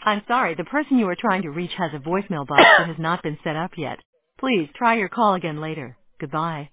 I'm sorry, the person you are trying to reach has a voicemail box that has not been set up yet. Please try your call again later. Goodbye.